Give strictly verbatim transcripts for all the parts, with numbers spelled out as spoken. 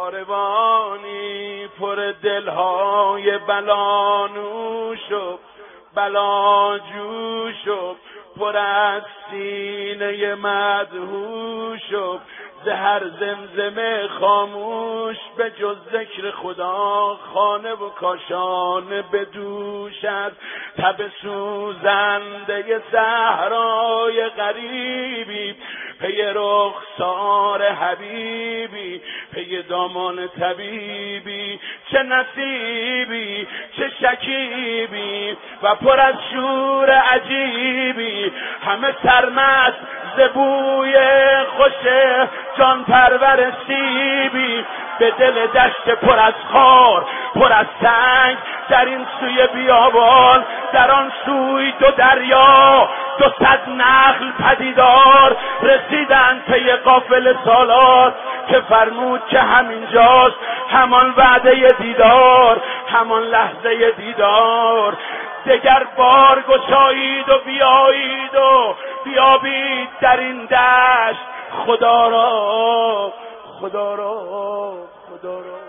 کاروانی پر دلهای بلانوش و بلاجوش و پر از سینه مدهوش و زهر زمزمه خاموش به جز ذکر خدا خانه و کاشانه به دوش از تب سوزنده صحرای غریبی پی رخسار حبیبی پی دامان طبیبی چه نصیبی چه شکیبی و پر از شور عجیبی همه سرمست زبوی خوش جان پرور سیبی به دل دشت پر از خار پر از سنگ در این سوی بیابان در آن سوی دو دریا دو صد نخل پدیدار رسیدند پی قافله سالار که فرمود که همینجاست همان وعده دیدار همان لحظه دیدار دگر بار گشایید و بیایید و بیابید در این دشت خدا را خدا را خدا را.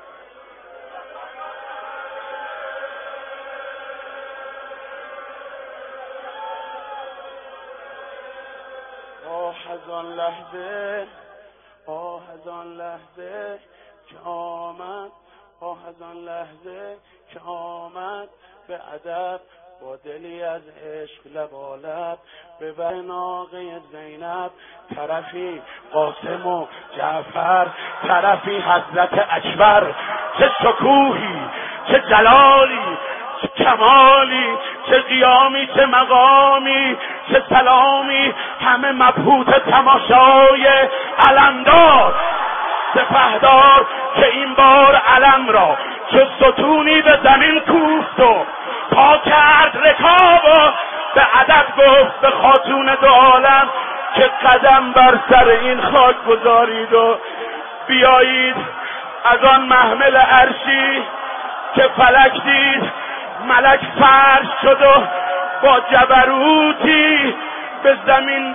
آه از آن لحظه آه از آن لحظه که آمد آه از آن لحظه که آمد به ادب با دلی از عشق لبالب به بر ناقه زینب طرفی قاسم و جعفر طرفی حضرت اکبر چه شکوهی چه جلالی چه کمالی چه قیامی چه مقامی چه سلامی همه مبهوت تماشای علمدار سپهدار که این بار علم را چه ستونی به زمین کوفت و پا کرد رکاب و به ادب گفت به خاتون دو عالم که قدم بر سر این خاک گذارید و بیایید از آن محمل عرشی که فلک دید ملک فرش شد و با جبروتی به زمین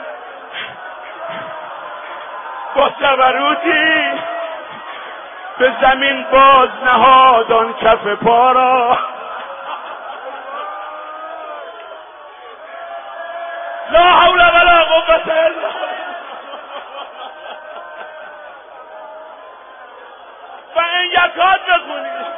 با جبروتی به زمین باز نهاد آن کف پا را. لا حول ولا قوة الا بالله. و این یکات بخونید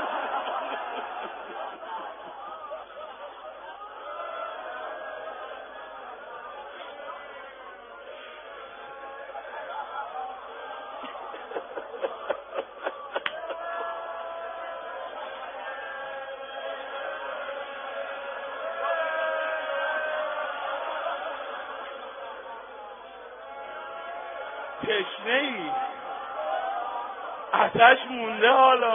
تشنه ای آتش مونده حالا.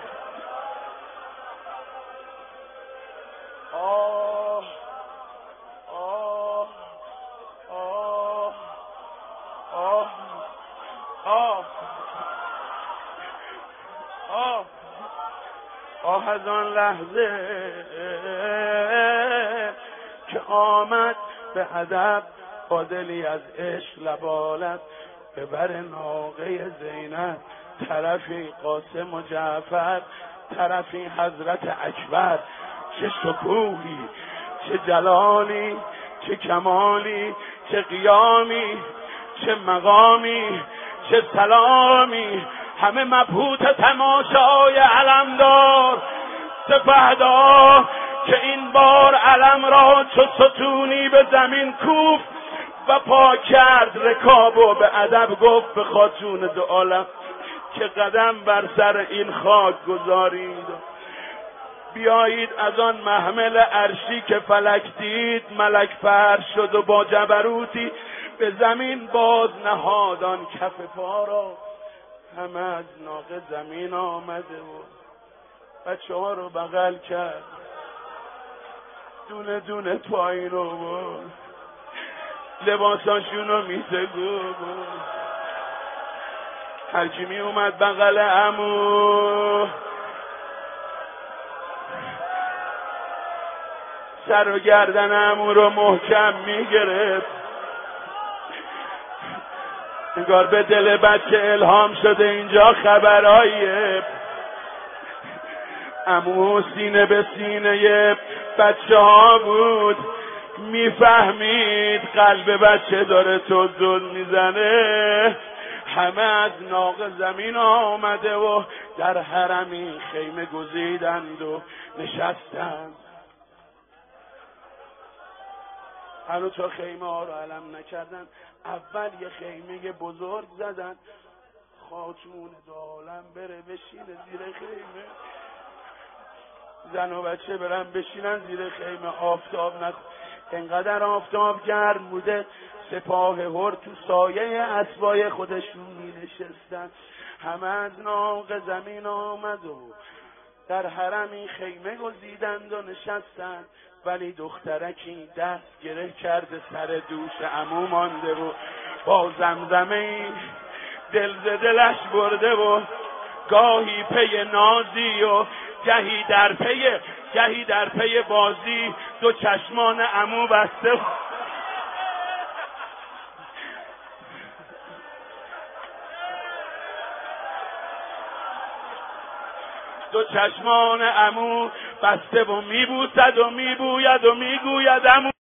آه آه آه آه آه آه آه از آن لحظه که آمد به ادب با دلی از عشق لبالب به بر ناقه زینب طرفی قاسم و جعفر طرفی حضرت اکبر چه شکوهی چه جلالی چه کمالی چه قیامی چه مقامی چه سلامی همه مبهوت تماشای علمدار سپهدار که این بار علم را چو ستونی به زمین کوفت و پا کرد رکاب و به ادب گفت به خاتون دو عالم که قدم بر سر این خاک گذارید بیایید از آن محمل عرشی که فلک دید ملک فرش شد و با جبروتی به زمین باز نهاد آن کف پا را. همه از ناقه زمین آمده و بچه ها رو بغل کرد دونه دونه پایین رو برد لباساشون رو میسگو هرچی می اومد بغل عمو سر و گردن عمو رو محکم میگرفت انگار به دل بچه الهام شده اینجا خبرهای عمو سینه به سینه بچه ها بود، میفهمید قلب بچه داره تدل میزنه. همه از ناق زمین آمده و در حرمی خیمه گزیدند و نشستند. هنوز تا خیمه ها رو علم نکردن، اول یه خیمه بزرگ زدن، خاتمون دالم بره بشینه زیر خیمه، زن و بچه برن بشینن زیر خیمه، آفتاب نخ انقدر آفتاب گرم بوده سپاه هر تو سایه اسبای خودشون می نشستن. همه از ناق زمین آمد و در حرمی خیمه گزیدند و نشستند. ولی دخترکی دست گره کرده سر دوش عمو مانده و با زمزمه دل ز دلش برده و گاهی پی نازی و گهی در پی گهی در پی بازی دو چشمان عمو بسته و دو چشمان عمو بسته و میبوسد و میبوید و میگوید عمو